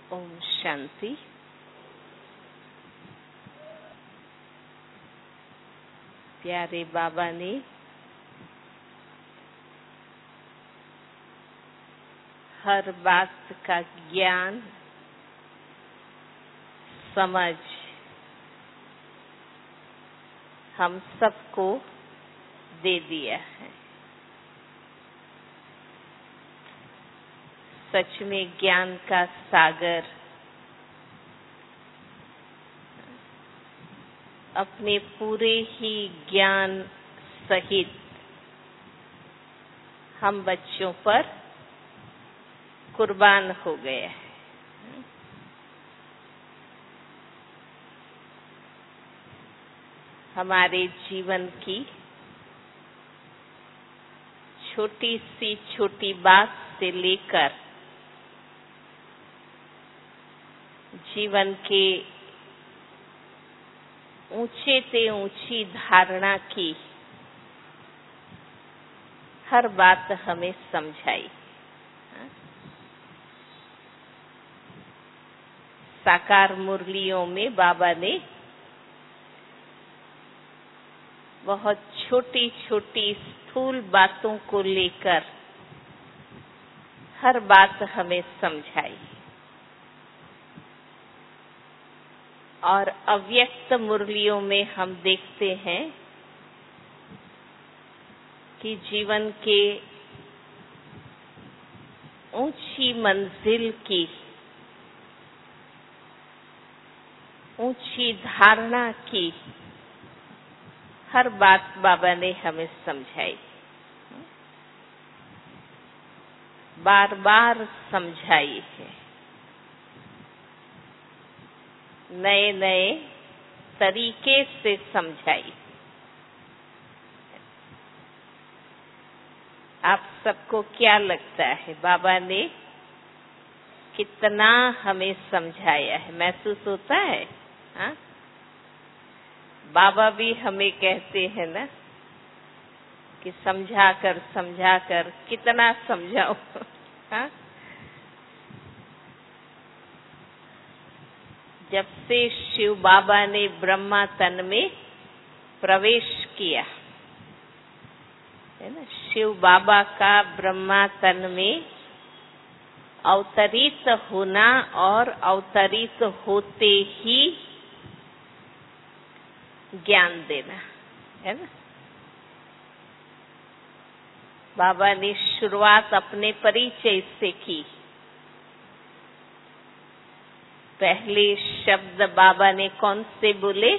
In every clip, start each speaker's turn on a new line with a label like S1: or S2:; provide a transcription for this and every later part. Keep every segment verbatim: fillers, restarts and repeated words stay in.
S1: ओम शांति। प्यारे बाबा ने हर बात का ज्ञान, समझ हम सबको दे दिया है। सच में ज्ञान का सागर अपने पूरे ही ज्ञान सहित हम बच्चों पर कुर्बान हो गया है। हमारे जीवन की छोटी सी छोटी बात से लेकर जीवन के ऊंचे से ऊंची धारणा की हर बात हमें समझाई। साकार मुरलियों में बाबा ने बहुत छोटी छोटी स्थूल बातों को लेकर हर बात हमें समझाई और अव्यक्त मुरलियों में हम देखते हैं कि जीवन के ऊंची मंजिल की ऊंची धारणा की हर बात बाबा ने हमें समझाई, बार बार समझाई है। नए नए तरीके से समझाई। आप सबको क्या लगता है बाबा ने कितना हमें समझाया है? महसूस होता है? हाँ? बाबा भी हमें कहते हैं ना कि समझा कर समझा कर कितना समझाओ। हाँ? जब से शिव बाबा ने ब्रह्मा तन में प्रवेश किया है ना, शिव बाबा का ब्रह्मा तन में अवतरित होना और अवतरित होते ही ज्ञान देना है ना। बाबा ने शुरुआत अपने परिचय से की। पहले शब्द बाबा ने कौन से बोले?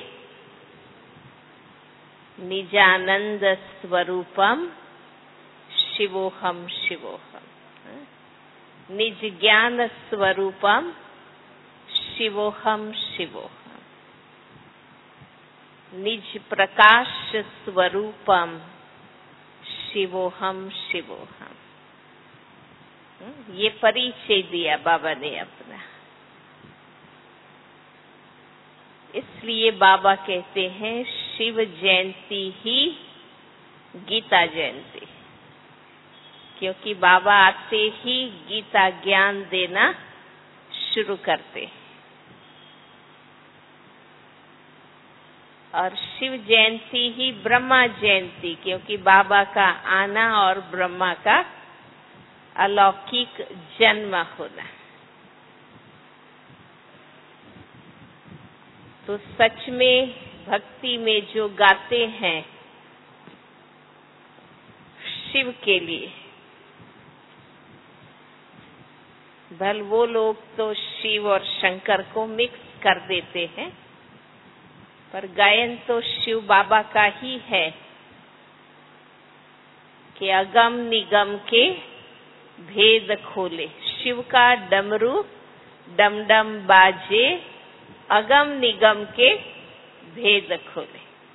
S1: निजानंद स्वरूपम शिवोहम शिवोहम। निज ज्ञान स्वरूपम शिवोहम शिवोहम। निज प्रकाश स्वरूपम शिवोहम शिवोहम। ये परिचय दिया बाबा ने अपना। इसलिए बाबा कहते हैं शिव जयंती ही गीता जयंती, क्योंकि बाबा आते ही गीता ज्ञान देना शुरू करते। और शिव जयंती ही ब्रह्मा जयंती, क्योंकि बाबा का आना और ब्रह्मा का अलौकिक जन्म होना। तो सच में भक्ति में जो गाते हैं शिव के लिए, भल वो लोग तो शिव और शंकर को मिक्स कर देते हैं, पर गायन तो शिव बाबा का ही है कि अगम निगम के भेद खोले। शिव का डमरू डम डम बाजे, अगम निगम के भेद खोले।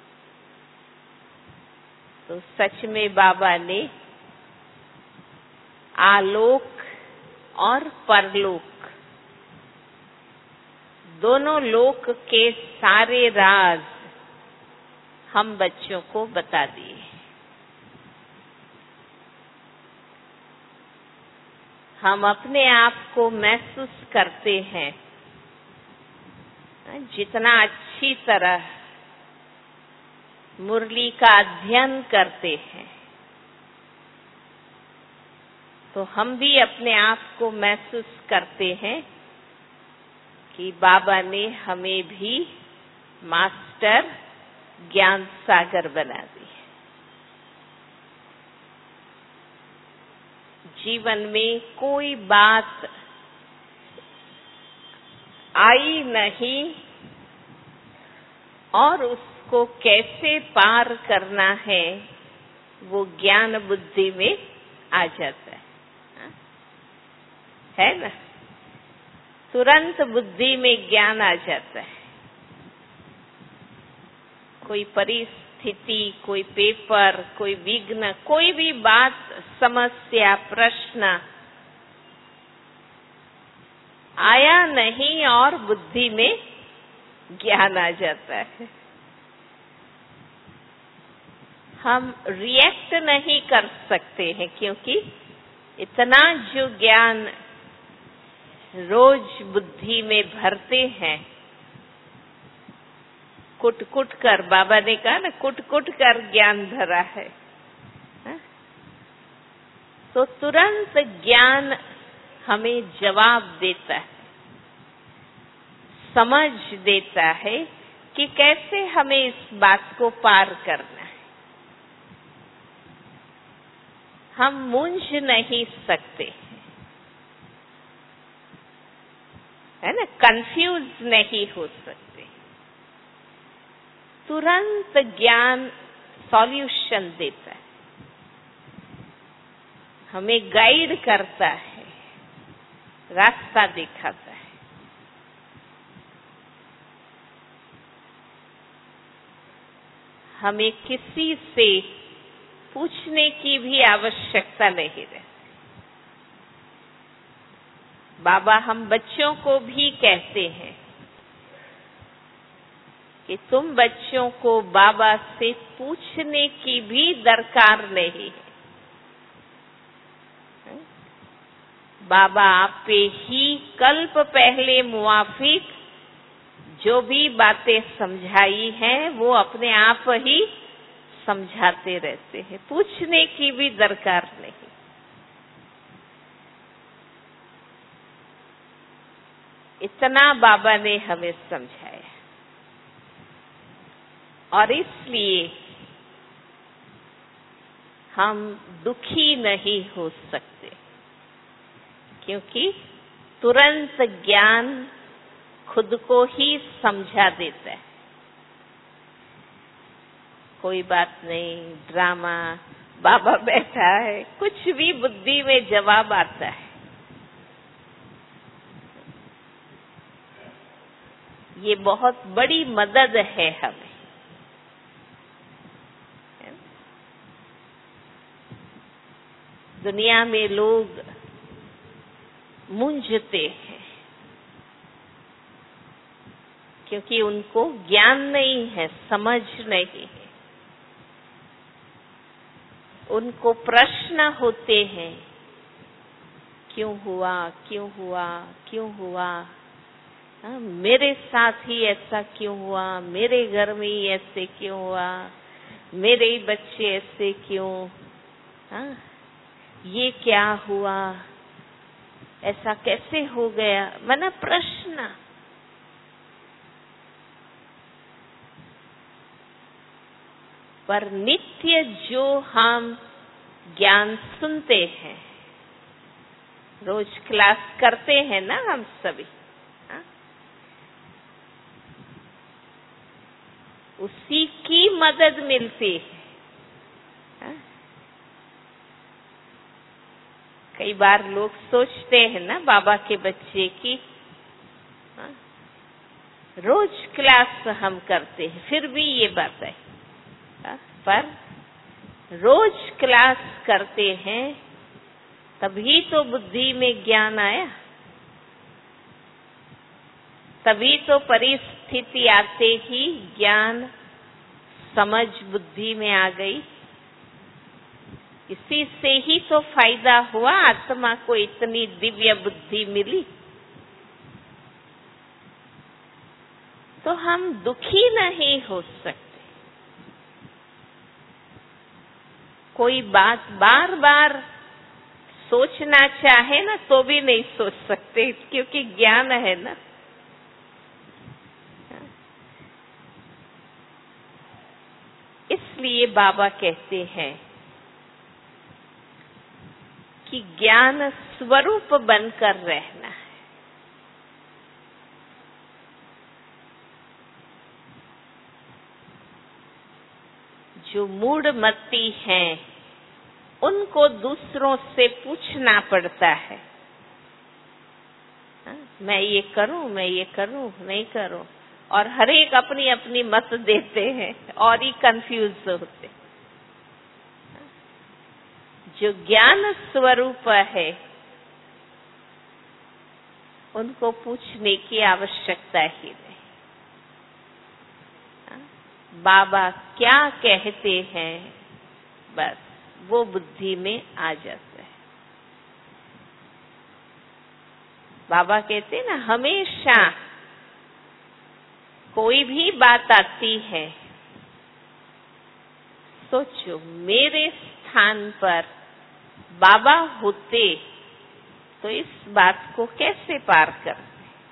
S1: तो सच में बाबा ने आलोक और परलोक दोनों लोक के सारे राज हम बच्चों को बता दिए। हम अपने आप को महसूस करते हैं, जितना अच्छी तरह मुरली का अध्ययन करते हैं, तो हम भी अपने आप को महसूस करते हैं कि बाबा ने हमें भी मास्टर ज्ञान सागर बना दी है। जीवन में कोई बात आई नहीं और उसको कैसे पार करना है, वो ज्ञान बुद्धि में आ जाता है, है ना? तुरंत बुद्धि में ज्ञान आ जाता है। कोई परिस्थिति, कोई पेपर, कोई विघ्न, कोई भी बात, समस्या, प्रश्न आया नहीं और बुद्धि में ज्ञान आ जाता है। हम रिएक्ट नहीं कर सकते हैं, क्योंकि इतना जो ज्ञान रोज बुद्धि में भरते हैं, कुट कुट कर, बाबा ने कहा ना, कुट कुट कर ज्ञान भरा है, हा? तो तुरंत ज्ञान हमें जवाब देता है, समझ देता है कि कैसे हमें इस बात को पार करना है। हम मूंझ नहीं सकते, है ना? कंफ्यूज नहीं हो सकते। तुरंत ज्ञान सॉल्यूशन देता है, हमें गाइड करता है, रास्ता दिखाता है। हमें किसी से पूछने की भी आवश्यकता नहीं रहती। बाबा हम बच्चों को भी कहते हैं कि तुम बच्चों को बाबा से पूछने की भी दरकार नहीं है। बाबा आप पे ही कल्प पहले मुआफिक जो भी बातें समझाई हैं, वो अपने आप ही समझाते रहते हैं, पूछने की भी दरकार नहीं। इतना बाबा ने हमें समझाया, और इसलिए हम दुखी नहीं हो सकते, क्योंकि तुरंत ज्ञान खुद को ही समझा देता है। कोई बात नहीं, ड्रामा, बाबा बैठा है, कुछ भी बुद्धि में जवाब आता है। ये बहुत बड़ी मदद है हमें। दुनिया में लोग मूंझते हैं, क्योंकि उनको ज्ञान नहीं है, समझ नहीं है। उनको प्रश्न होते हैं, क्यों हुआ, क्यों हुआ, क्यों हुआ, हाँ, मेरे साथ ही ऐसा क्यों हुआ, मेरे घर में ही ऐसे क्यों हुआ, मेरे ही बच्चे ऐसे क्यों, हाँ, ये क्या हुआ, ऐसा कैसे हो गया, माना प्रश्न। पर नित्य जो हम ज्ञान सुनते हैं, रोज क्लास करते हैं ना हम सभी, हा? उसी की मदद मिलती है। हा? कई बार लोग सोचते हैं ना, बाबा के बच्चे की हा? रोज क्लास हम करते हैं, फिर भी ये बात है, हा? पर रोज क्लास करते हैं तभी तो बुद्धि में ज्ञान आया, तभी तो परिस्थिति आते ही ज्ञान समझ बुद्धि में आ गई। इसी से ही तो फायदा हुआ, आत्मा को इतनी दिव्य बुद्धि मिली। तो हम दुखी नहीं हो सकते। कोई बात बार बार सोचना चाहे ना तो भी नहीं सोच सकते, क्योंकि ज्ञान है ना। इसलिए बाबा कहते हैं कि ज्ञान स्वरूप बनकर रहना है। जो मूढ़मती हैं, उनको दूसरों से पूछना पड़ता है, मैं ये करूं, मैं ये करूं, नहीं करूं, और हर एक अपनी अपनी मत देते हैं और ही कंफ्यूज होते। जो ज्ञान स्वरूप है, उनको पूछने की आवश्यकता ही नहीं। बाबा क्या कहते हैं, बस वो बुद्धि में आ जाता है। बाबा कहते हैं ना, हमेशा कोई भी बात आती है, सोचो मेरे स्थान पर बाबा होते तो इस बात को कैसे पार करते।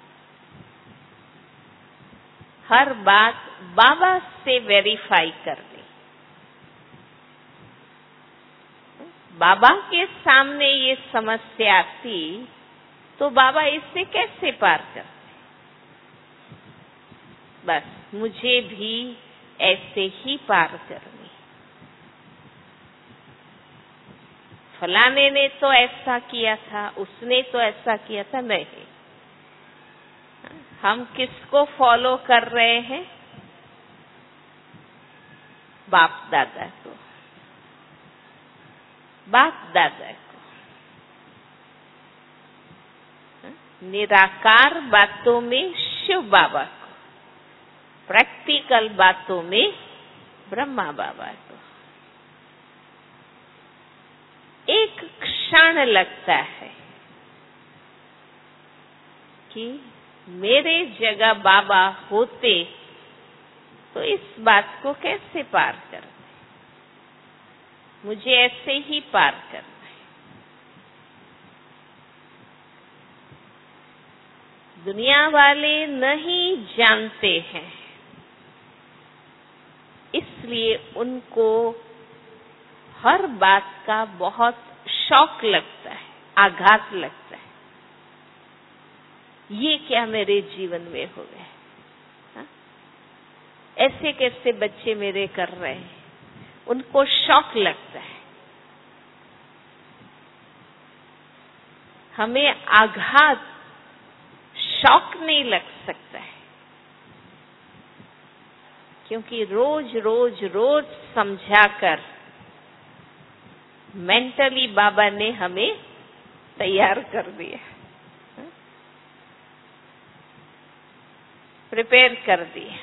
S1: हर बात बाबा से वेरीफाई करनी। बाबा के सामने ये समस्या आती तो बाबा इससे कैसे पार करते। बस मुझे भी ऐसे ही पार करनी। फलाने ने तो ऐसा किया था, उसने तो ऐसा किया था, नहीं। हम किसको फॉलो कर रहे हैं? बाप दादा को, बाप दादा को। निराकार बातों में शिव बाबा को, प्रैक्टिकल बातों में ब्रह्मा बाबा को। एक क्षण लगता है कि मेरे जगह बाबा होते तो इस बात को कैसे पार करते। मुझे ऐसे ही पार करना है। दुनिया वाले नहीं जानते हैं, इसलिए उनको हर बात का बहुत शौक लगता है, आघात लगता है। ये क्या मेरे जीवन में हो गया, हा? ऐसे कैसे बच्चे मेरे कर रहे हैं, उनको शौक लगता है। हमें आघात, शौक नहीं लग सकता है, क्योंकि रोज रोज रोज समझाकर मेंटली बाबा ने हमें तैयार कर दिया, प्रिपेयर कर दिया।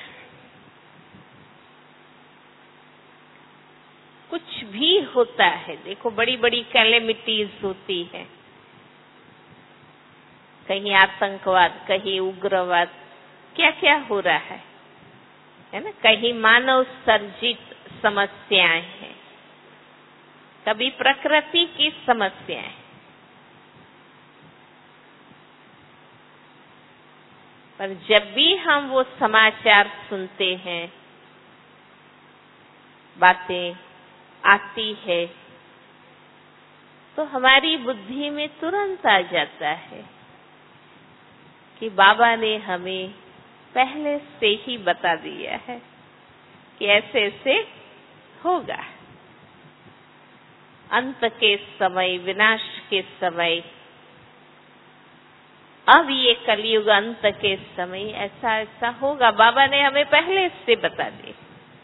S1: कुछ भी होता है, देखो बड़ी बड़ी कैलेमिटीज होती है, कहीं आतंकवाद, कहीं उग्रवाद, क्या क्या हो रहा है, है ना। कहीं मानव सर्जित समस्याएं हैं, कभी प्रकृति की समस्याएं। पर जब भी हम वो समाचार सुनते हैं, बातें आती है, तो हमारी बुद्धि में तुरंत आ जाता है कि बाबा ने हमें पहले से ही बता दिया है कि ऐसे ऐसे होगा। अंत के समय, विनाश के समय, अब ये कलयुग अंत के समय ऐसा ऐसा होगा, बाबा ने हमें पहले से बता दिया।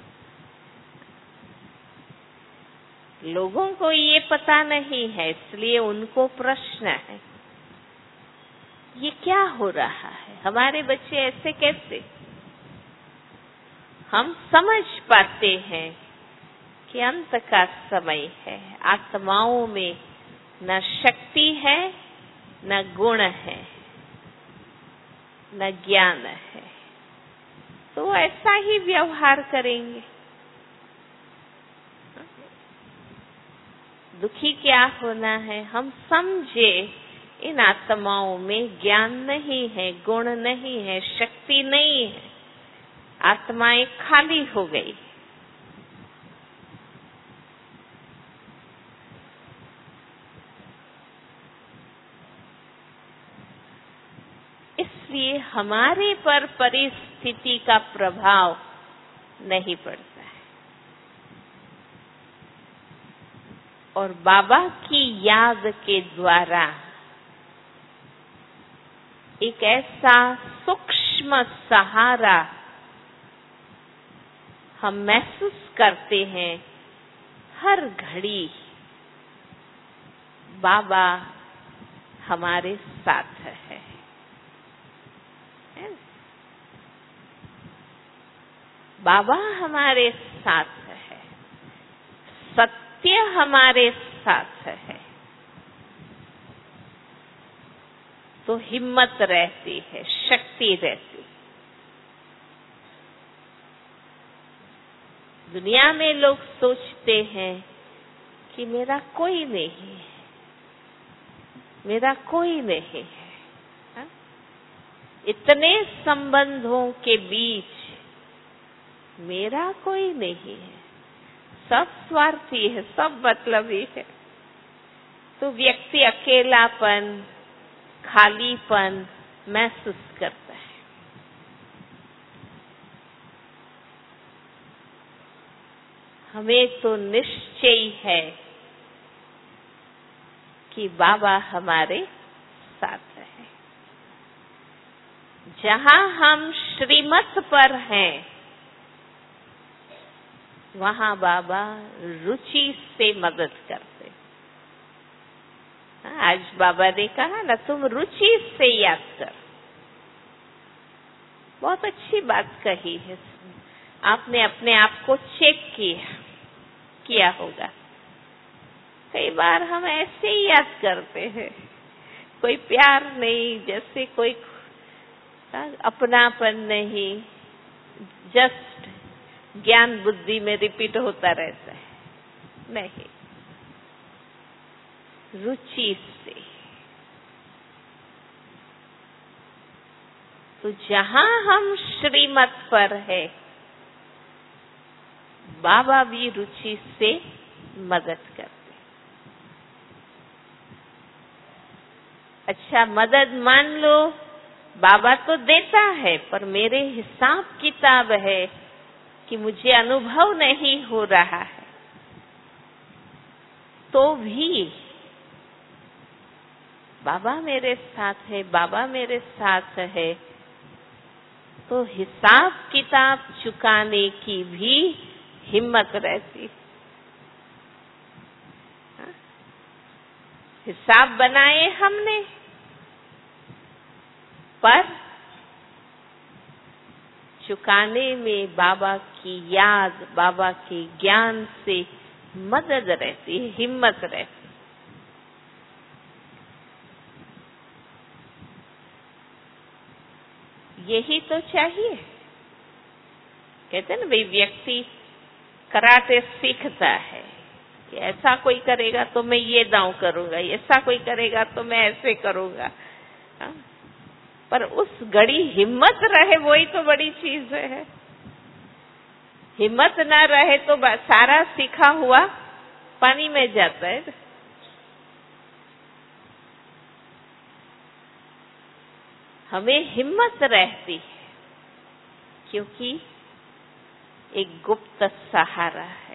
S1: लोगों को ये पता नहीं है, इसलिए उनको प्रश्न है, ये क्या हो रहा है, हमारे बच्चे ऐसे कैसे। हम समझ पाते हैं कि अंत का समय है, आत्माओं में न शक्ति है, न गुण है, न ज्ञान है, तो ऐसा ही व्यवहार करेंगे। दुखी क्या होना है? हम समझे इन आत्माओं में ज्ञान नहीं है, गुण नहीं है, शक्ति नहीं है, आत्माएं खाली हो गई। इसलिए हमारे पर परिस्थिति का प्रभाव नहीं पड़ता है। और बाबा की याद के द्वारा एक ऐसा सूक्ष्म सहारा हम महसूस करते हैं, हर घड़ी बाबा हमारे साथ है। बाबा हमारे साथ है, सत्य हमारे साथ है, तो हिम्मत रहती है, शक्ति रहती। दुनिया में लोग सोचते हैं कि मेरा कोई नहीं है, मेरा कोई नहीं है। हा? इतने संबंधों के बीच मेरा कोई नहीं है, सब स्वार्थी है, सब मतलबी है। तो व्यक्ति अकेलापन, खालीपन महसूस करता है। हमें तो निश्चय है कि बाबा हमारे साथ है। जहां हम श्रीमत पर हैं, वहां बाबा रुचि से मदद करते। आज बाबा ने कहा ना, तुम रुचि से याद कर। बहुत अच्छी बात कही है। आपने अपने आप को चेक किया किया होगा। कई बार हम ऐसे ही याद करते हैं, कोई प्यार नहीं, जैसे कोई अपनापन नहीं, जस्ट ज्ञान बुद्धि में रिपीट होता रहता है। नहीं, रुचि से। तो जहां हम श्रीमत पर है, बाबा भी रुचि से मदद करते। अच्छा, मदद मान लो बाबा तो देता है, पर मेरे हिसाब किताब है कि मुझे अनुभव नहीं हो रहा है, तो भी बाबा मेरे साथ है, बाबा मेरे साथ है, तो हिसाब किताब चुकाने की भी हिम्मत रहती। हिसाब बनाए हमने, पर चुकाने में बाबा की याद, बाबा के ज्ञान से मदद रहती है, हिम्मत रहती। यही तो चाहिए। कहते हैं ना भाई, व्यक्ति कराटे सीखता है कि ऐसा कोई करेगा तो मैं ये दांव करूंगा, ऐसा कोई करेगा तो मैं ऐसे करूंगा। हा? पर उस घड़ी हिम्मत रहे, वही तो बड़ी चीज है। हिम्मत ना रहे तो सारा सीखा हुआ पानी में जाता है। हमें हिम्मत रहती है, क्योंकि एक गुप्त सहारा है।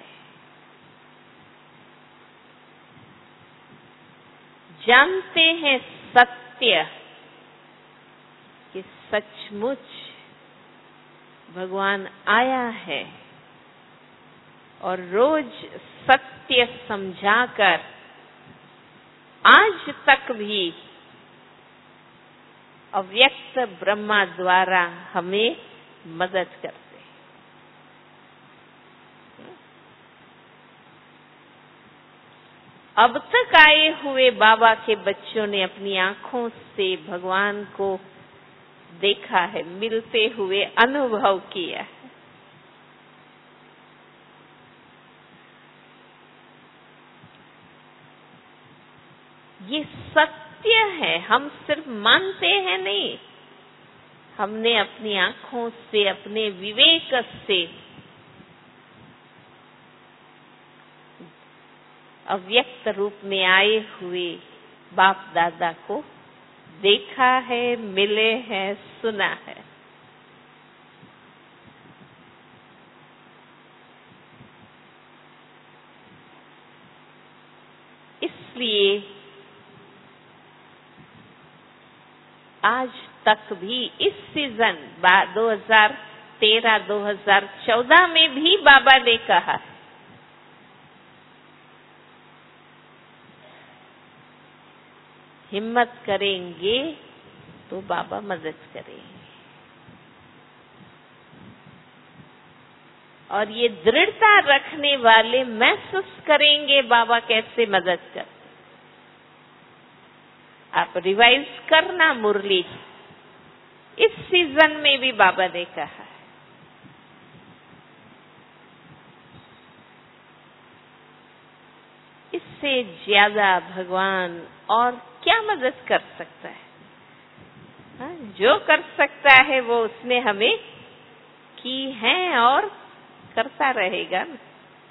S1: जानते हैं सत्य कि सचमुच भगवान आया है, और रोज सत्य समझाकर आज तक भी अव्यक्त ब्रह्मा द्वारा हमें मदद करते। अब तक आए हुए बाबा के बच्चों ने अपनी आंखों से भगवान को देखा है, मिलते हुए अनुभव किया है। ये सत्य है, हम सिर्फ मानते हैं नहीं, हमने अपनी आंखों से, अपने विवेक से अव्यक्त रूप में आए हुए बाप दादा को देखा है, मिले हैं, सुना है। इसलिए आज तक भी इस सीजन दो हज़ार तेरह दो हज़ार चौदह में भी बाबा ने कहा, हिम्मत करेंगे तो बाबा मदद करेंगे। और ये दृढ़ता रखने वाले महसूस करेंगे बाबा कैसे मदद करते। आप रिवाइज करना मुरली, इस सीजन में भी बाबा ने कहा, इससे ज्यादा भगवान और क्या मदद कर सकता है? हा? जो कर सकता है वो उसने हमें की है और करता रहेगा ना।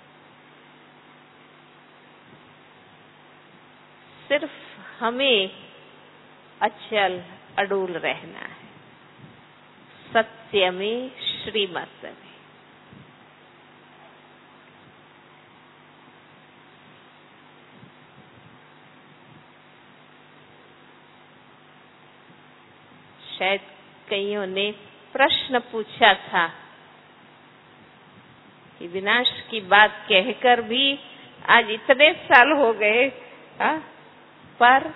S1: सिर्फ हमें अचल अडूल रहना है, सत्य में, श्रीमत में। शायद कईयों ने प्रश्न पूछा था कि विनाश की बात कहकर भी आज इतने साल हो गए, हा? पर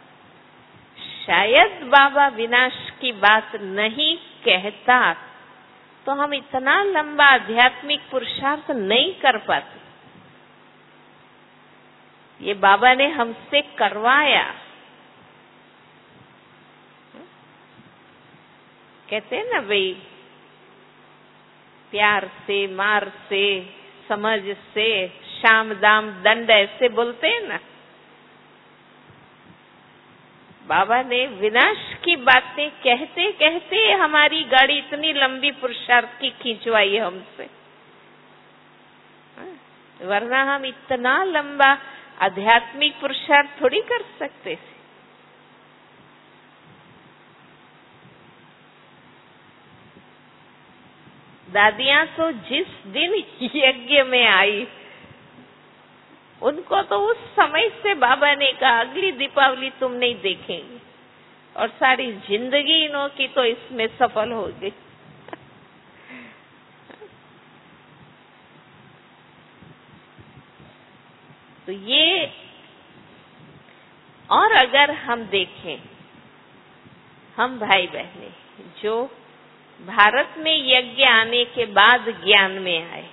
S1: शायद बाबा विनाश की बात नहीं कहता तो हम इतना लंबा आध्यात्मिक पुरुषार्थ नहीं कर पाते। ये बाबा ने हमसे करवाया। कहते हैं ना भाई, प्यार से, मार से, समझ से, शाम दाम दंड, ऐसे बोलते हैं ना। बाबा ने विनाश की बातें कहते कहते हमारी गाड़ी इतनी लंबी पुरुषार्थ की खींचवाई है हमसे, वरना हम इतना लंबा आध्यात्मिक पुरुषार्थ थोड़ी कर सकते थे। दादियां तो जिस दिन यज्ञ में आई, उनको तो उस समय से बाबा ने कहा अगली दीपावली तुम नहीं देखेंगे, और सारी जिंदगी इनों की तो इसमें सफल हो गई। तो ये, और अगर हम देखें, हम भाई बहने जो भारत में यज्ञ आने के बाद ज्ञान में आए,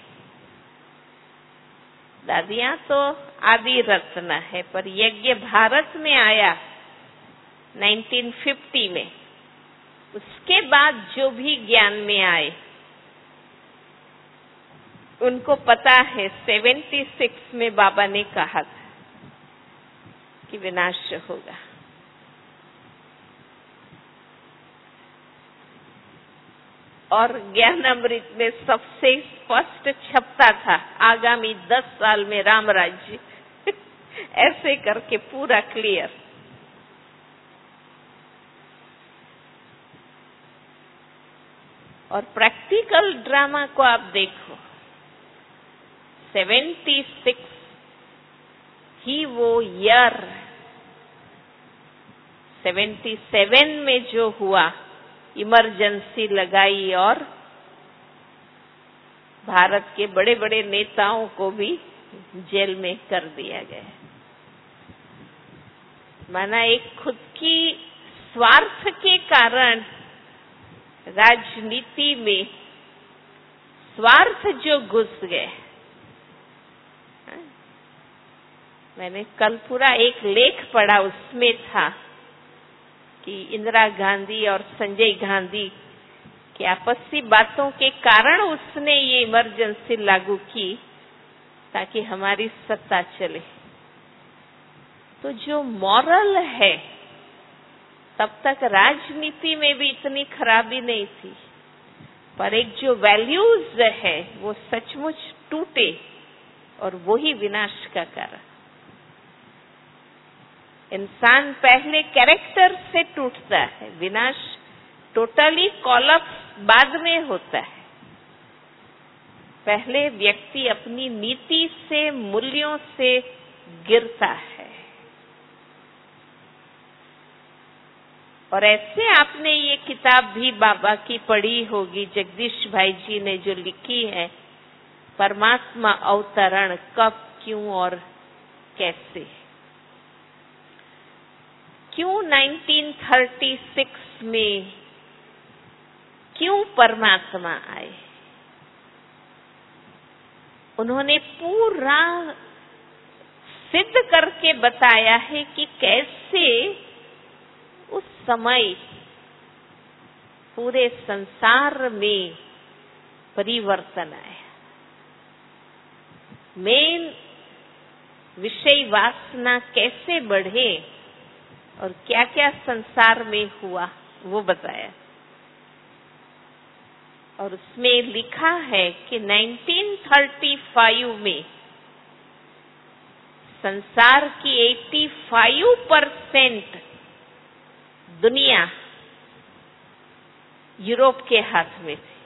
S1: दादियां तो आदि रत्न है, पर यज्ञ भारत में आया उन्नीस सौ पचास में। उसके बाद जो भी ज्ञान में आए उनको पता है छिहत्तर में बाबा ने कहा था कि विनाश होगा। और ज्ञान अमृत में सबसे स्पष्ट छपता था आगामी दस साल में राम राज्य ऐसे करके पूरा क्लियर। और प्रैक्टिकल ड्रामा को आप देखो, छिहत्तर ही वो ईयर, सतहत्तर में जो हुआ, इमरजेंसी लगाई और भारत के बड़े बड़े नेताओं को भी जेल में कर दिया गया। माना एक खुद की स्वार्थ के कारण राजनीति में स्वार्थ जो घुस गए, मैंने कल पूरा एक लेख पढ़ा, उसमें था कि इंदिरा गांधी और संजय गांधी की आपसी बातों के कारण उसने ये इमरजेंसी लागू की ताकि हमारी सत्ता चले। तो जो मॉरल है, तब तक राजनीति में भी इतनी खराबी नहीं थी, पर एक जो वैल्यूज है वो सचमुच टूटे और वो ही विनाश का कारण। इंसान पहले कैरेक्टर से टूटता है, विनाश टोटली कॉलअप्स बाद में होता है। पहले व्यक्ति अपनी नीति से, मूल्यों से गिरता है। और ऐसे आपने ये किताब भी बाबा की पढ़ी होगी, जगदीश भाई जी ने जो लिखी है, परमात्मा अवतरण कब, क्यों और कैसे। क्यों उन्नीस सौ छत्तीस में क्यों परमात्मा आए? उन्होंने पूरा सिद्ध करके बताया है कि कैसे उस समय पूरे संसार में परिवर्तन आया। मेन विषय वासना कैसे बढ़े और क्या क्या संसार में हुआ वो बताया। और उसमें लिखा है कि उन्नीस सौ पैंतीस में संसार की पचासी परसेंट दुनिया यूरोप के हाथ में थी।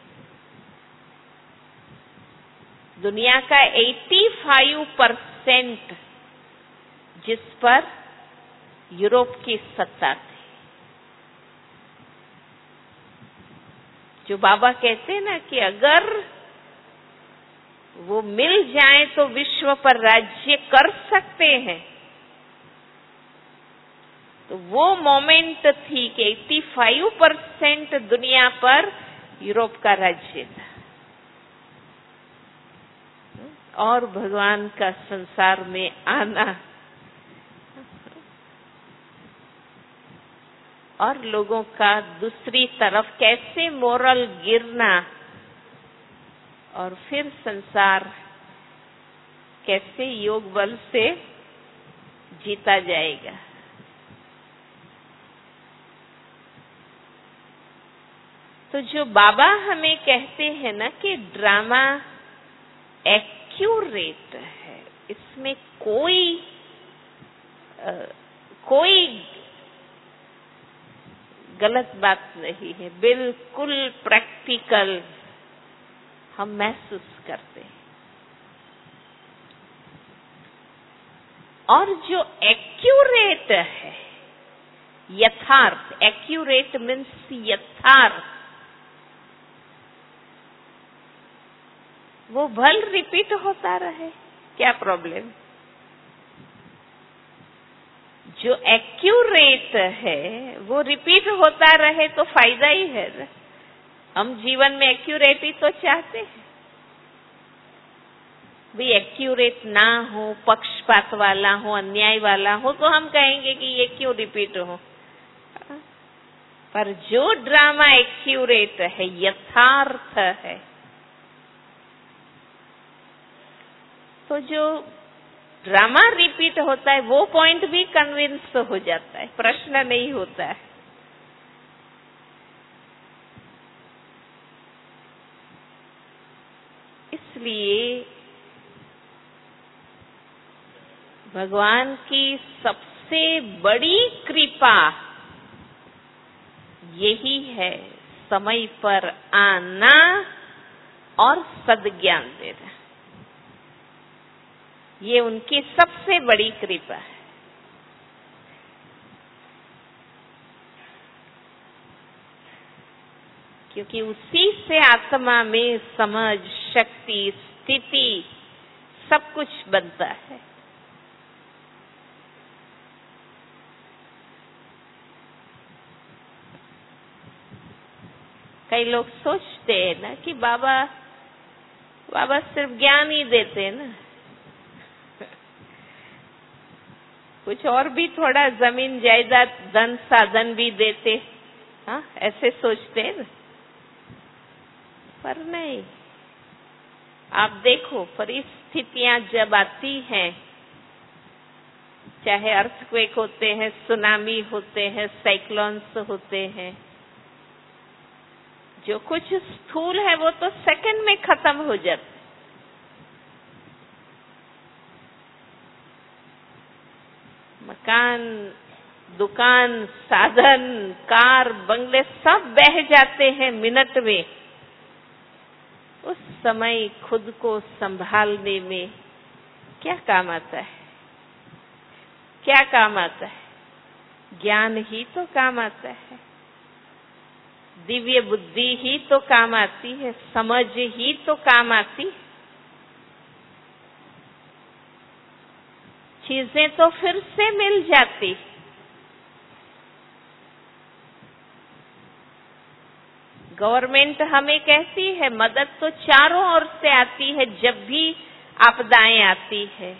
S1: दुनिया का पचासी परसेंट जिस पर यूरोप की सत्ता थी। जो बाबा कहते हैं ना कि अगर वो मिल जाए तो विश्व पर राज्य कर सकते हैं, तो वो मोमेंट थी कि पचासी परसेंट दुनिया पर यूरोप का राज्य था और भगवान का संसार में आना और लोगों का दूसरी तरफ कैसे मोरल गिरना और फिर संसार कैसे योग बल से जीता जाएगा। तो जो बाबा हमें कहते हैं ना कि ड्रामा एक्यूरेट है, इसमें कोई आ, कोई गलत बात नहीं है, बिल्कुल प्रैक्टिकल हम महसूस करते हैं। और जो एक्यूरेट है, यथार्थ, एक्यूरेट मीन्स यथार्थ, वो भल रिपीट होता रहे, क्या प्रॉब्लम। जो एक्यूरेट है वो रिपीट होता रहे तो फायदा ही है ना। हम जीवन में एक्यूरेट ही तो चाहते हैं। भी एक्यूरेट ना हो, पक्षपात वाला हो, अन्याय वाला हो, तो हम कहेंगे कि ये क्यों रिपीट हो। पर जो ड्रामा एक्यूरेट है, यथार्थ है, तो जो ड्रामा रिपीट होता है वो पॉइंट भी कन्विंस हो जाता है, प्रश्न नहीं होता है। इसलिए भगवान की सबसे बड़ी कृपा यही है, समय पर आना और सद्ज्ञान देना। ये उनकी सबसे बड़ी कृपा है। क्योंकि उसी से आत्मा में समझ, शक्ति, स्थिति सब कुछ बनता है। कई लोग सोचते हैं ना कि बाबा बाबा सिर्फ ज्ञान ही देते हैं ना। कुछ और भी थोड़ा जमीन जायदाद धन साधन भी देते, हाँ ऐसे सोचते हैं ना, पर नहीं। आप देखो परिस्थितियां जब आती हैं, चाहे अर्थक्वेक होते हैं, सुनामी होते हैं, साइक्लोन्स होते हैं, जो कुछ स्थूल है वो तो सेकंड में खत्म हो जाता। मकान, दुकान, साधन, कार, बंगले सब बह जाते हैं मिनट में। उस समय खुद को संभालने में क्या काम आता है? क्या काम आता है? ज्ञान ही तो काम आता है, दिव्य बुद्धि ही तो काम आती है, समझ ही तो काम आती। चीजें तो फिर से मिल जाती। गवर्नमेंट हमें कहती है मदद तो चारों ओर से आती है जब भी आपदाएं आती है।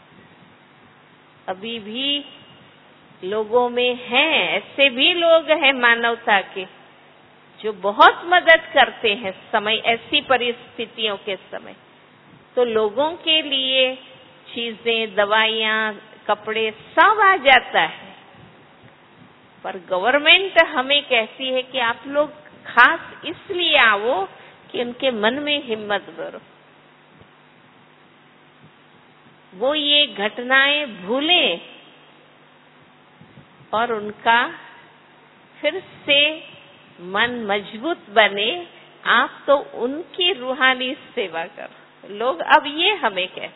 S1: अभी भी लोगों में हैं, ऐसे भी लोग हैं मानवता के जो बहुत मदद करते हैं समय, ऐसी परिस्थितियों के समय। तो लोगों के लिए चीजें, दवाइयां, कपड़े सब आ जाता है, पर गवर्नमेंट हमें कहती है कि आप लोग खास इसलिए आओ कि उनके मन में हिम्मत भरो, वो ये घटनाएं भूलें और उनका फिर से मन मजबूत बने। आप तो उनकी रूहानी सेवा करो। लोग अब ये हमें कहते,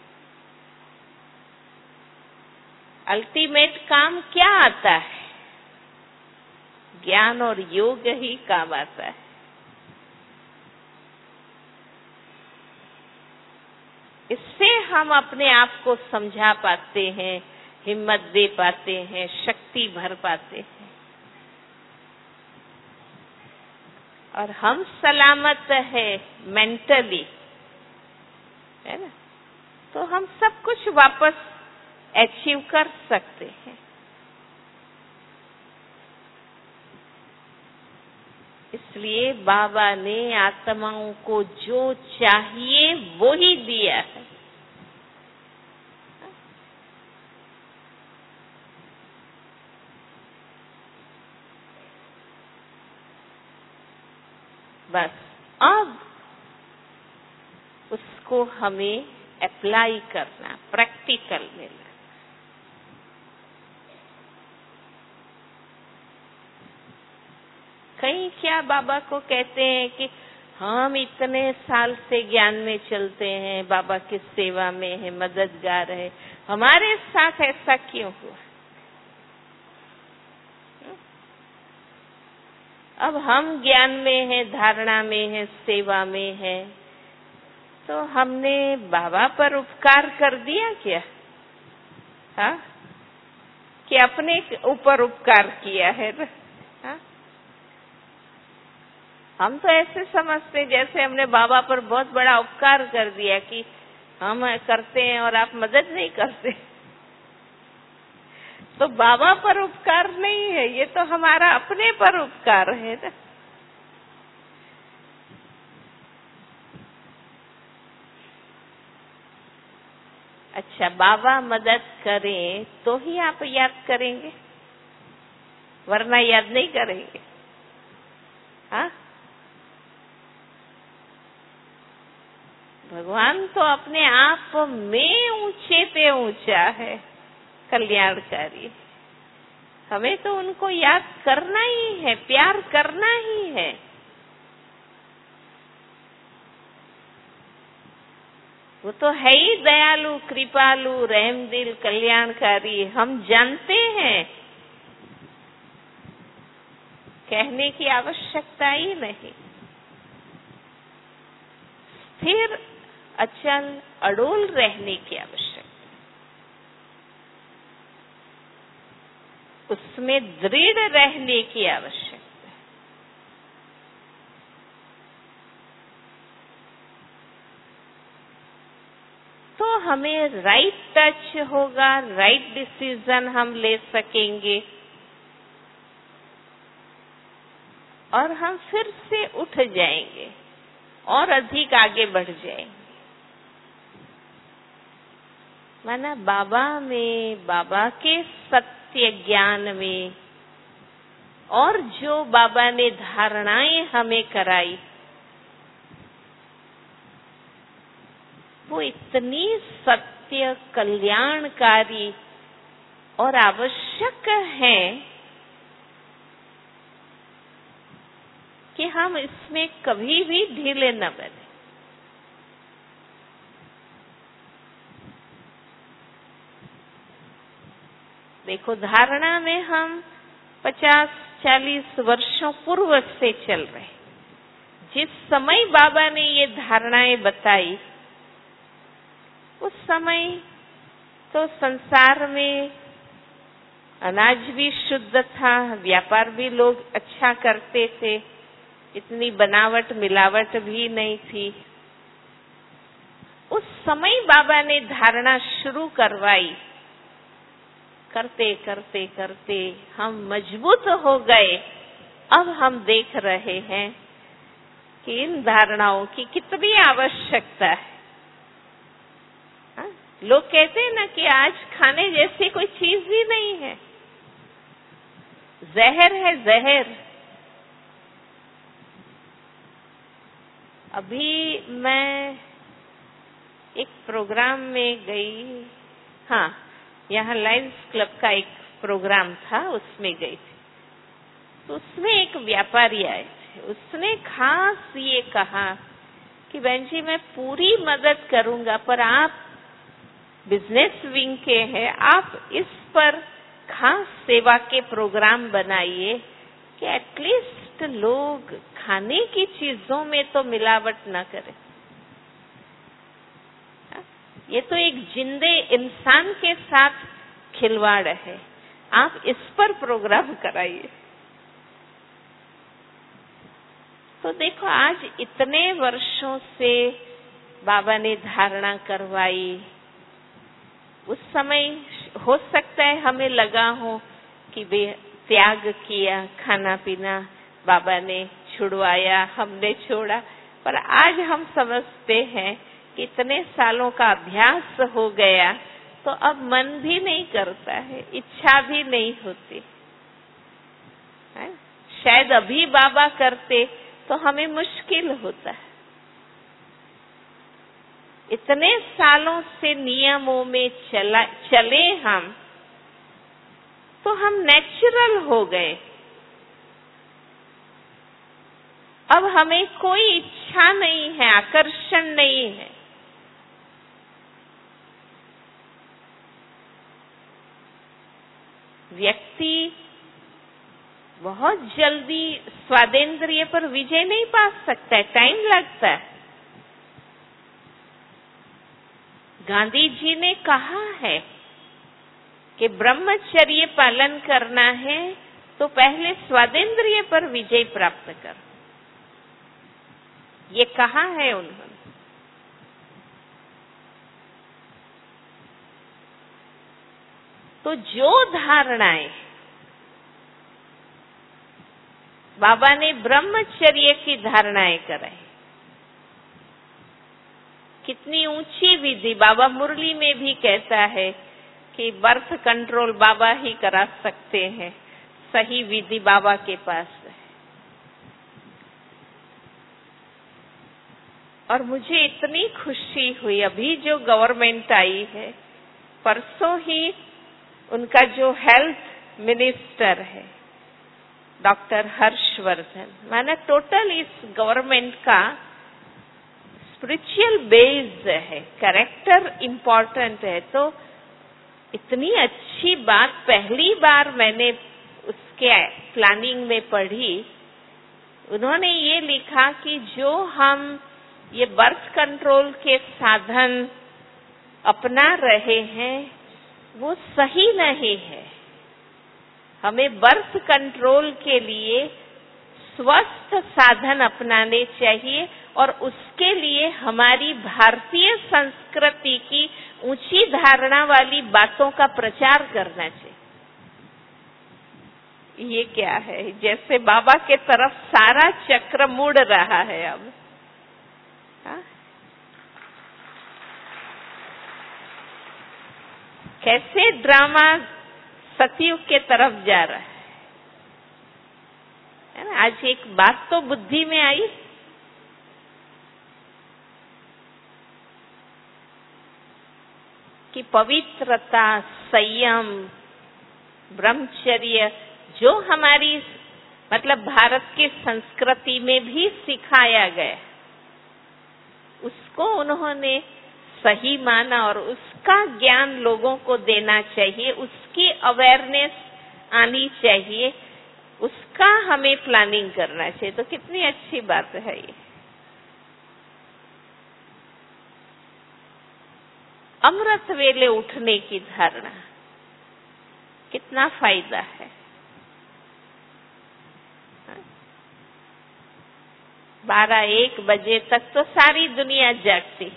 S1: अल्टीमेट काम क्या आता है? ज्ञान और योग ही काम आता है। इससे हम अपने आप को समझा पाते हैं, हिम्मत दे पाते हैं, शक्ति भर पाते हैं, और हम सलामत है मेंटली, है ना, तो हम सब कुछ वापस अचीव कर सकते हैं। इसलिए बाबा ने आत्माओं को जो चाहिए वो ही दिया है। बस अब उसको हमें अप्लाई करना, प्रैक्टिकल में लाना। कई क्या बाबा को कहते हैं कि हम इतने साल से ज्ञान में चलते हैं, बाबा की सेवा में है, मददगार है, हमारे साथ ऐसा क्यों हुआ? अब हम ज्ञान में है, धारणा में है, सेवा में है, तो हमने बाबा पर उपकार कर दिया क्या? हाँ, कि अपने ऊपर उपकार किया है ना? हाँ? हम तो ऐसे समझते जैसे हमने बाबा पर बहुत बड़ा उपकार कर दिया कि हम करते हैं और आप मदद नहीं करते। तो बाबा पर उपकार नहीं है, ये तो हमारा अपने पर उपकार है ना। अच्छा, बाबा मदद करें तो ही आप याद करेंगे, वरना याद नहीं करेंगे। हाँ, भगवान तो अपने आप में ऊंचे पे ऊंचा है, कल्याणकारी। हमें तो उनको याद करना ही है, प्यार करना ही है। वो तो है ही दयालु, कृपालु, रहमदिल, कल्याणकारी। हम जानते हैं, कहने की आवश्यकता ही नहीं। स्थिर, अचल, अडोल रहने की आवश्यकता, उसमें दृढ़ रहने की आवश्यकता। तो हमें राइट टच होगा, राइट डिसीजन हम ले सकेंगे और हम फिर से उठ जाएंगे और अधिक आगे बढ़ जाएंगे। माना बाबा में, बाबा के सत्य ज्ञान में और जो बाबा ने धारणाएं हमें कराई, वो इतनी सत्य, कल्याणकारी और आवश्यक है कि हम इसमें कभी भी ढीले न बने। देखो, धारणा में हम पचास चालीस वर्षों पूर्व से चल रहे। जिस समय बाबा ने ये धारणाएं बताई, उस समय तो संसार में अनाज भी शुद्ध था, व्यापार भी लोग अच्छा करते थे, इतनी बनावट मिलावट भी नहीं थी। उस समय बाबा ने धारणा शुरू करवाई। करते करते करते हम मजबूत हो गए। अब हम देख रहे हैं कि इन धारणाओं की कितनी आवश्यकता है। हा? लोग कहते हैं ना कि आज खाने जैसी कोई चीज ही नहीं है, जहर है जहर। अभी मैं एक प्रोग्राम में गई, हाँ, यहाँ लायंस क्लब का एक प्रोग्राम था, उसमें गई थी। तो उसमें एक व्यापारी आए थे। उसने खास ये कहा कि बहन जी, मैं पूरी मदद करूंगा, पर आप बिजनेस विंग के हैं, आप इस पर खास सेवा के प्रोग्राम बनाइए कि एटलीस्ट लोग खाने की चीजों में तो मिलावट ना करें। ये तो एक जिंदे इंसान के साथ खिलवाड़ है, आप इस पर प्रोग्राम कराइए। तो देखो, आज इतने वर्षों से बाबा ने धारणा करवाई। उस समय हो सकता है हमें लगा हो कि वे त्याग किया, खाना पीना बाबा ने छुड़वाया, हमने छोड़ा, पर आज हम समझते हैं कि इतने सालों का अभ्यास हो गया तो अब मन भी नहीं करता है, इच्छा भी नहीं होती है? शायद अभी बाबा करते तो हमें मुश्किल होता है। इतने सालों से नियमों में चला चले हम, तो हम नेचुरल हो गए। अब हमें कोई इच्छा नहीं है, आकर्षण नहीं है। व्यक्ति बहुत जल्दी स्वादेंद्रिय पर विजय नहीं पा सकता है, टाइम लगता है। गांधी जी ने कहा है कि ब्रह्मचर्य पालन करना है तो पहले स्वादेंद्रिय पर विजय प्राप्त कर, ये कहा है उन्होंने। तो जो धारणाएं बाबा ने ब्रह्मचर्य की धारणाएं कराई, कितनी ऊंची विधि। बाबा मुरली में भी कहता है कि बर्थ कंट्रोल बाबा ही करा सकते हैं, सही विधि बाबा के पास है। और मुझे इतनी खुशी हुई, अभी जो गवर्नमेंट आई है, परसों ही उनका जो हेल्थ मिनिस्टर है डॉक्टर हर्षवर्धन, माना टोटल इस गवर्नमेंट का स्पिरिचुअल बेस है, कैरेक्टर इम्पोर्टेंट है। तो इतनी अच्छी बात पहली बार मैंने उसके प्लानिंग में पढ़ी। उन्होंने ये लिखा कि जो हम ये बर्थ कंट्रोल के साधन अपना रहे हैं वो सही नहीं है। हमें बर्थ कंट्रोल के लिए स्वस्थ साधन अपनाने चाहिए और उसके लिए हमारी भारतीय संस्कृति की ऊंची धारणा वाली बातों का प्रचार करना चाहिए। ये क्या है? जैसे बाबा के तरफ सारा चक्र मुड़ रहा है अब। हा? कैसे ड्रामा सतयुग के तरफ जा रहा है, है ना? आज एक बात तो बुद्धि में आई कि पवित्रता, संयम, ब्रह्मचर्य जो हमारी मतलब भारत की संस्कृति में भी सिखाया गया, उसको उन्होंने सही माना और उसका ज्ञान लोगों को देना चाहिए, उसकी अवेयरनेस आनी चाहिए, उसका हमें प्लानिंग करना चाहिए। तो कितनी अच्छी बात है ये। अमृत वेले उठने की धारणा, कितना फायदा है। बारह एक बजे तक तो सारी दुनिया जागती,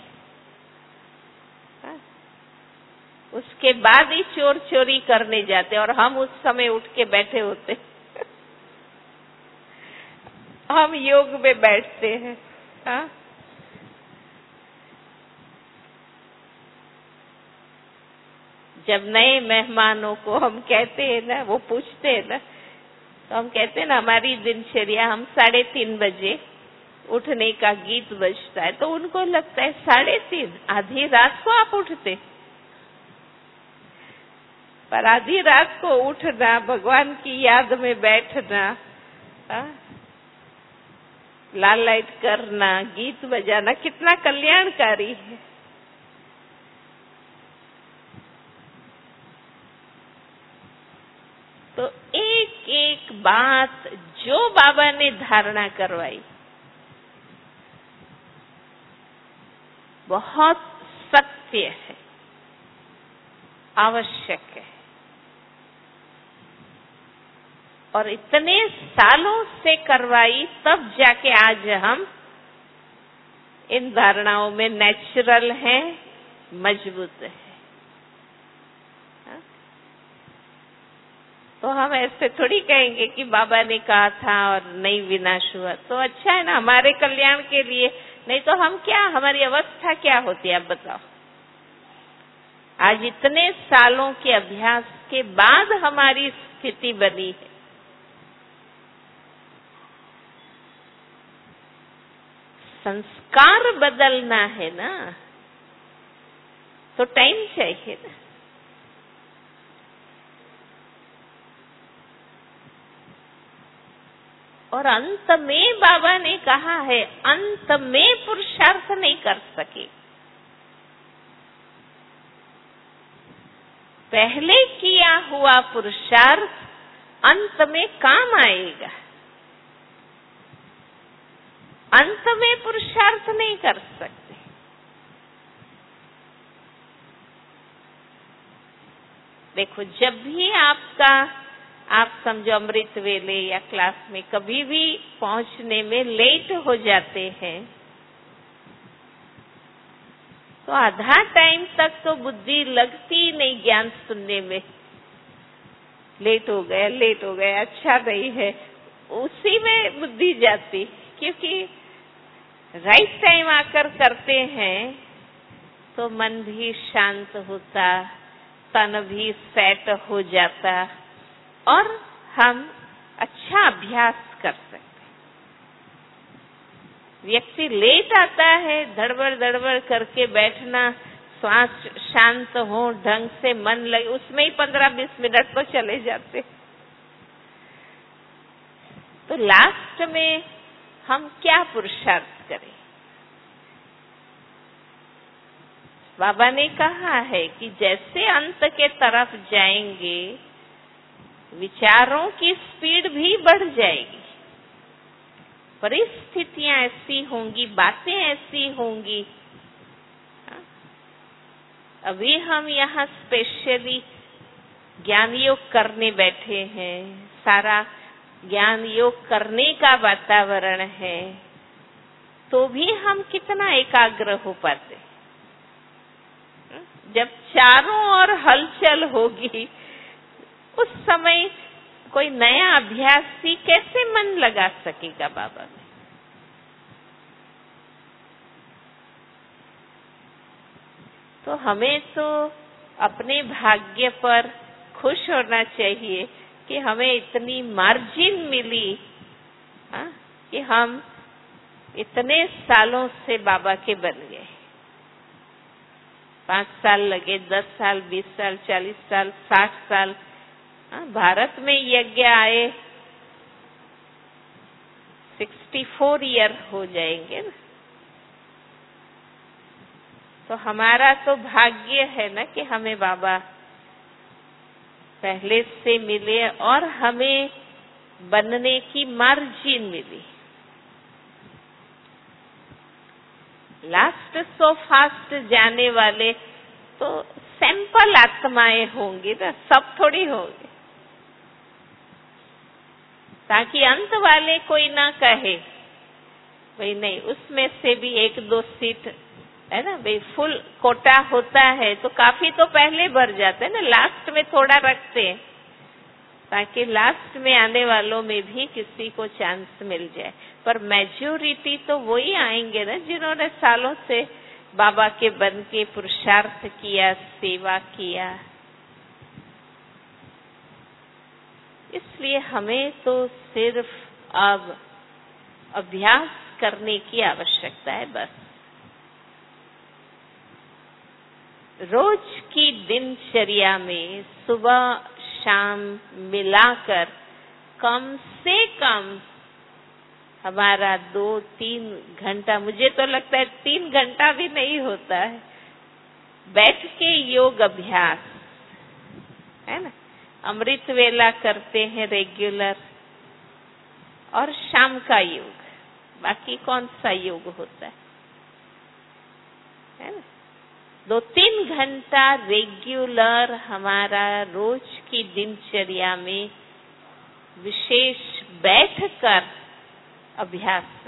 S1: उसके बाद ही चोर चोरी करने जाते और हम उस समय उठ के बैठे होते हम योग में बैठते हैं। हा? जब नए मेहमानों को हम कहते हैं ना, वो पूछते हैं ना, तो हम कहते हैं ना हमारी दिनचर्या, हम साढ़े तीन बजे उठने का गीत बजता है, तो उनको लगता है साढ़े तीन, आधी रात को आप उठते। पर आधी रात को उठना, भगवान की याद में बैठना, हा? लाल लाइट करना, गीत बजाना कितना कल्याणकारी है। तो एक एक बात जो बाबा ने धारणा करवाई बहुत सत्य है, आवश्यक है, और इतने सालों से करवाई, तब जाके आज हम इन धारणाओं में नेचुरल हैं, मजबूत है। तो हम ऐसे थोड़ी कहेंगे कि बाबा ने कहा था और नहीं विनाश हुआ, तो अच्छा है ना, हमारे कल्याण के लिए। नहीं तो हम क्या, हमारी अवस्था क्या होती है, आप बताओ। आज इतने सालों के अभ्यास के बाद हमारी स्थिति बनी है। संस्कार बदलना है ना, तो टाइम चाहिए ना। और अंत में बाबा ने कहा है, अंत में पुरुषार्थ नहीं कर सके, पहले किया हुआ पुरुषार्थ अंत में काम आएगा। अंत में पुरुषार्थ नहीं कर सकते। देखो, जब भी आपका, आप समझो अमृत वेले या क्लास में कभी भी पहुंचने में लेट हो जाते हैं, तो आधा टाइम तक तो बुद्धि लगती नहीं ज्ञान सुनने में। लेट हो गया, लेट हो गया, अच्छा नहीं है, उसी में बुद्धि जाती। क्योंकि राइट टाइम आकर करते हैं तो मन भी शांत होता, तन भी सेट हो जाता और हम अच्छा अभ्यास कर सकते। व्यक्ति लेट आता है, धड़बड़ धड़बड़ करके बैठना, श्वास शांत हो, ढंग से मन लगे, उसमें ही पंद्रह बीस मिनट तो चले जाते। तो लास्ट में हम क्या पुरुषार्थ करें? बाबा ने कहा है कि जैसे अंत के तरफ जाएंगे, विचारों की स्पीड भी बढ़ जाएगी, परिस्थितियां ऐसी होंगी, बातें ऐसी होंगी। अभी हम यहाँ स्पेशली ज्ञान योग करने बैठे हैं, सारा ज्ञान योग करने का वातावरण है। तो भी हम कितना एकाग्र हो पाते। जब चारों ओर हलचल होगी उस समय कोई नया अभ्यासी कैसे मन लगा सकेगा बाबा में। तो हमें तो अपने भाग्य पर खुश होना चाहिए कि हमें इतनी मार्जिन मिली, हा? कि हम इतने सालों से बाबा के बन गए। पांच साल लगे, दस साल, बीस साल, चालीस साल, साठ साल। हा? भारत में यज्ञ आए सिक्सटी फोर ईयर हो जाएंगे ना। तो हमारा तो भाग्य है ना कि हमें बाबा पहले से मिले और हमें बनने की मार्जिन मिली। लास्ट सो फास्ट जाने वाले तो सैंपल आत्माएं होंगी ना, सब थोड़ी होंगे, ताकि अंत वाले कोई ना कहे भाई नहीं उसमें से भी एक दो सीट है ना। भाई फुल कोटा होता है तो काफी तो पहले भर जाते हैं ना, लास्ट में थोड़ा रखते हैं ताकि लास्ट में आने वालों में भी किसी को चांस मिल जाए। पर मेजॉरिटी तो वही आएंगे ना जिन्होंने सालों से बाबा के बन के पुरुषार्थ किया, सेवा किया। इसलिए हमें तो सिर्फ अब अभ्यास करने की आवश्यकता है बस। रोज की दिनचर्या में सुबह शाम मिलाकर कम से कम हमारा दो तीन घंटा, मुझे तो लगता है तीन घंटा भी नहीं होता है, बैठ के योग अभ्यास है ना। अमृत वेला करते हैं रेगुलर, और शाम का योग, बाकी कौन सा योग होता है, है ना। दो तीन घंटा रेगुलर हमारा रोज की दिनचर्या में विशेष बैठकर अभ्यास हो।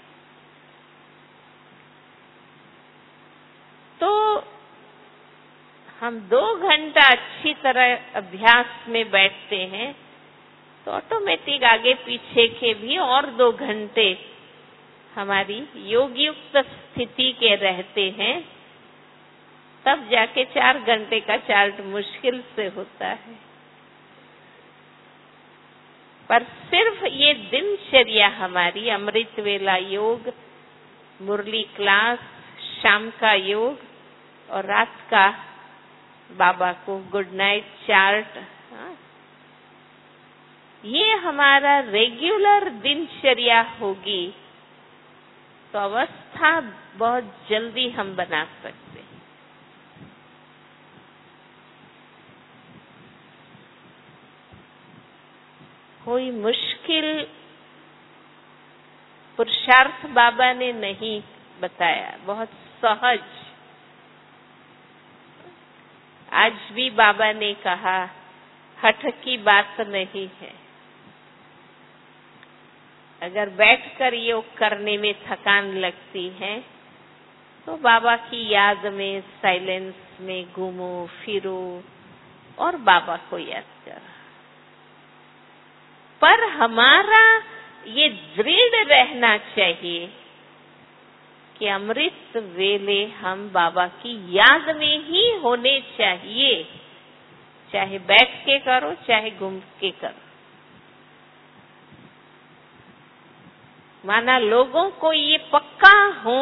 S1: तो हम दो घंटा अच्छी तरह अभ्यास में बैठते हैं तो ऑटोमेटिक आगे पीछे के भी और दो घंटे हमारी योगयुक्त स्थिति के रहते हैं। तब जाके चार घंटे का चार्ट मुश्किल से होता है। पर सिर्फ ये दिनचर्या हमारी, अमृत वेला योग, मुरली क्लास, शाम का योग और रात का बाबा को गुड नाइट चार्ट, ये हमारा रेगुलर दिनचर्या होगी तो अवस्था बहुत जल्दी हम बना सकते हैं। कोई मुश्किल पुरुषार्थ बाबा ने नहीं बताया, बहुत सहज। आज भी बाबा ने कहा हठ की बात नहीं है। अगर बैठकर योग करने में थकान लगती है तो बाबा की याद में साइलेंस में घूमो फिरो और बाबा को याद करो। पर हमारा ये दृढ़ रहना चाहिए कि अमृत वेले हम बाबा की याद में ही होने चाहिए, चाहे बैठ के करो चाहे घूम के करो। माना लोगों को ये पक्का हो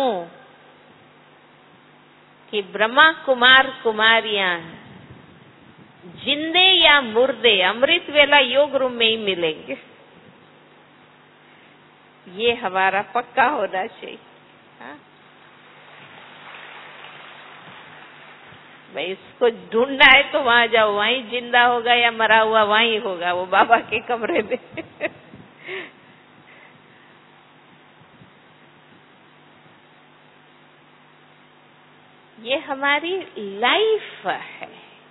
S1: कि ब्रह्मा कुमार कुमारियां जिंदे या मुर्दे अमृत वेला योग रूम में ही मिलेंगे, ये हमारा पक्का होना चाहिए। हाँ? भाई इसको ढूंढना है तो वहां जाओ, वहीं जिंदा होगा या मरा हुआ वहीं होगा, वो बाबा के कमरे में। ये हमारी लाइफ है।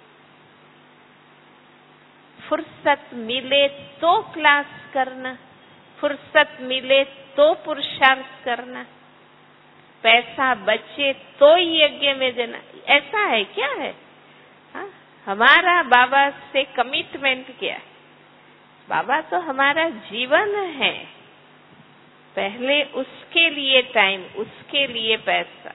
S1: फुर्सत मिले तो क्लास करना, फुर्सत मिले तो पुरुषार्थ करना, पैसा बचे तो ही यज्ञ में देना, ऐसा है क्या है? हाँ? हमारा बाबा से कमिटमेंट क्या है? बाबा तो हमारा जीवन है, पहले उसके लिए टाइम, उसके लिए पैसा।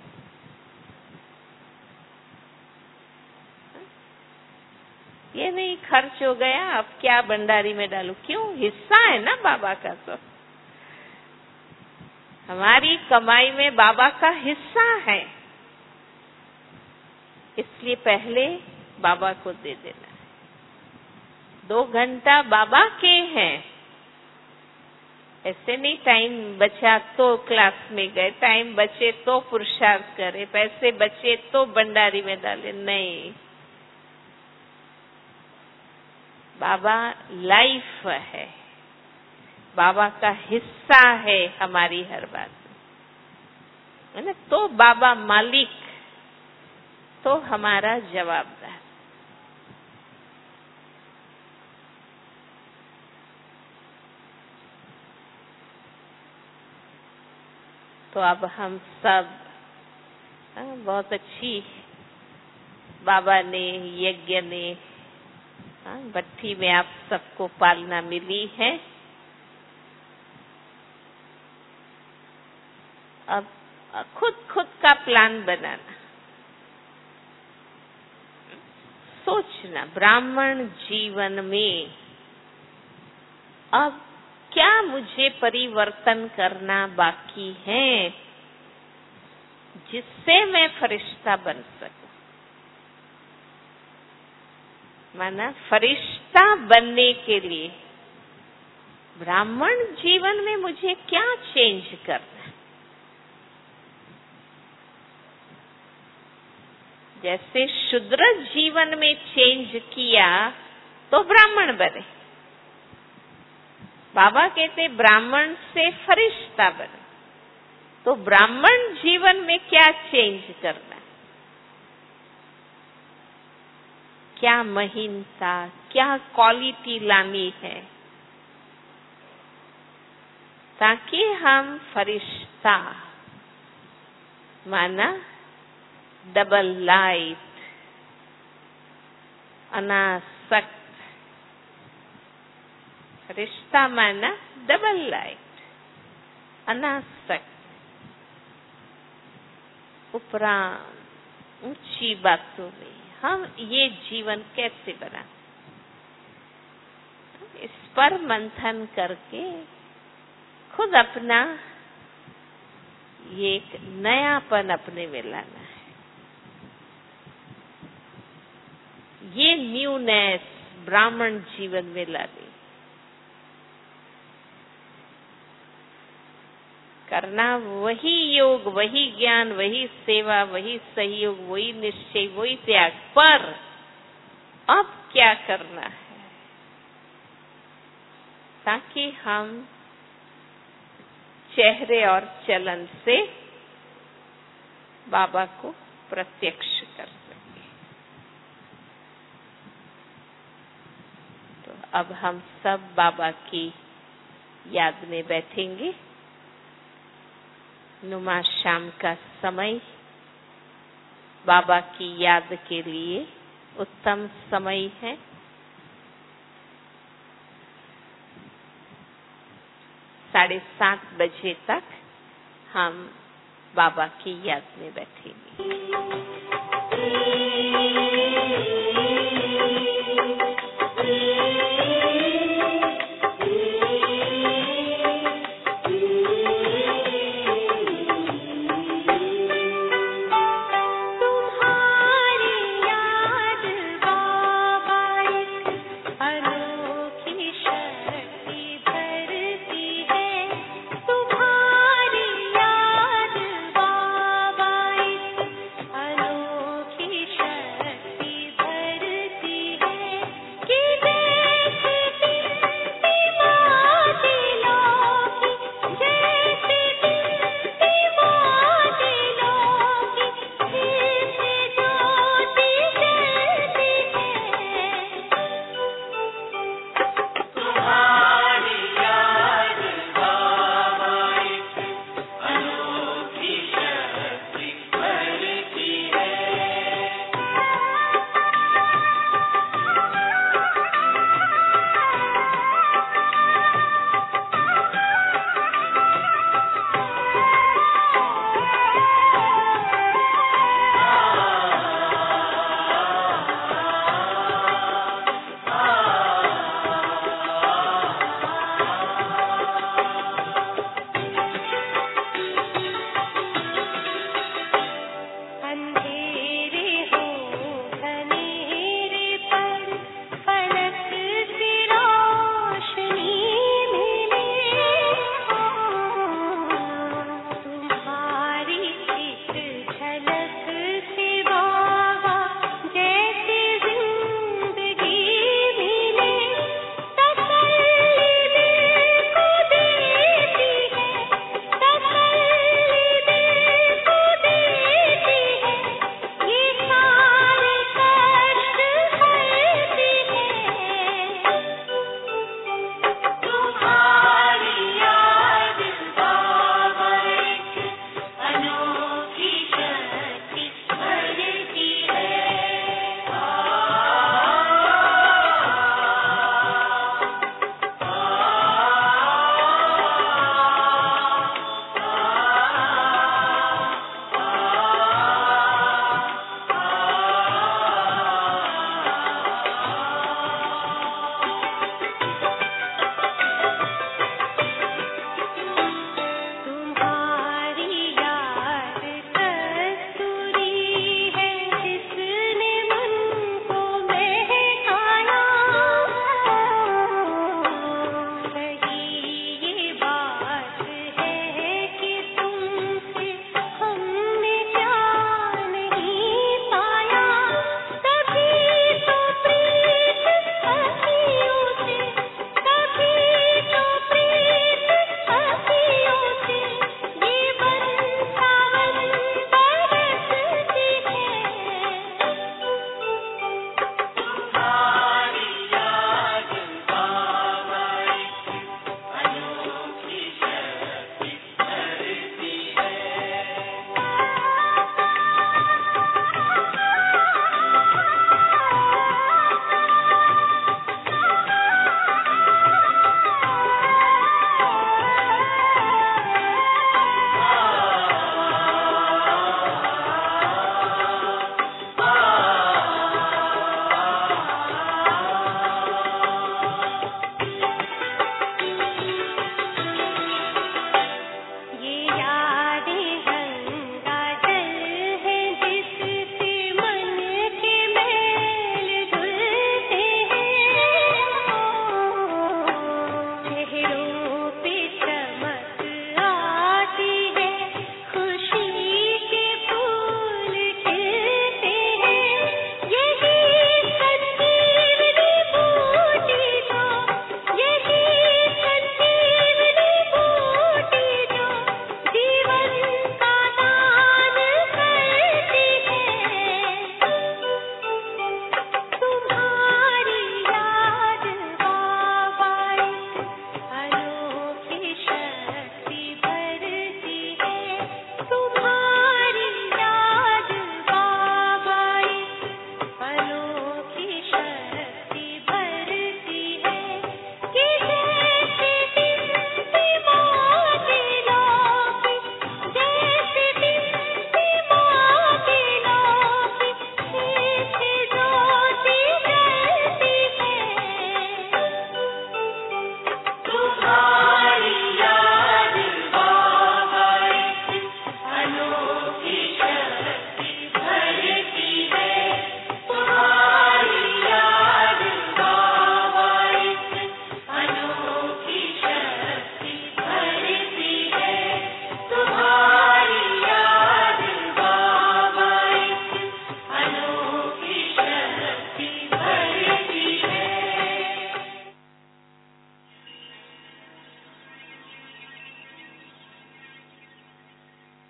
S1: ये नहीं खर्च हो गया अब क्या भंडारी में डालूं, क्यों? हिस्सा है ना बाबा का, तो हमारी कमाई में बाबा का हिस्सा है, इसलिए पहले बाबा को दे देना है। दो घंटा बाबा के हैं, ऐसे नहीं टाइम बचा तो क्लास में गए, टाइम बचे तो पुरुषार्थ करे, पैसे बचे तो भंडारी में डाले, नहीं। बाबा लाइफ है, बाबा का हिस्सा है हमारी हर बात है ना, तो बाबा मालिक, तो हमारा जवाबदार। तो अब हम सब बहुत अच्छी बाबा ने, यज्ञ ने, भट्ठी में आप सबको पालना मिली है। अब खुद खुद का प्लान बनाना, सोचना ब्राह्मण जीवन में अब क्या मुझे परिवर्तन करना बाकी है जिससे मैं फरिश्ता बन सकूं। माना फरिश्ता बनने के लिए ब्राह्मण जीवन में मुझे क्या चेंज करना। जैसे शूद्र जीवन में चेंज किया तो ब्राह्मण बने, बाबा कहते ब्राह्मण से फरिश्ता बने, तो ब्राह्मण जीवन में क्या चेंज करना, क्या महीनता, क्या क्वालिटी लानी है ताकि हम फरिश्ता, माना डबल लाइट, अनासक्त, फरिश्ता माना डबल लाइट, अनासक्त, उपराम, ऊंची बातों में हम ये जीवन कैसे बना, इस पर मंथन करके खुद अपना ये एक नयापन अपने में लाना है। ये न्यूनेस ब्राह्मण जीवन में लानी, करना वही योग, वही ज्ञान, वही सेवा, वही सहयोग, वही निश्चय, वही त्याग, पर अब क्या करना है ताकि हम चेहरे और चलन से बाबा को प्रत्यक्ष कर सके। तो अब हम सब बाबा की याद में बैठेंगे। नुमा शाम का समय बाबा की याद के लिए उत्तम समय है। साढ़े सात बजे तक हम बाबा की याद में बैठेंगे।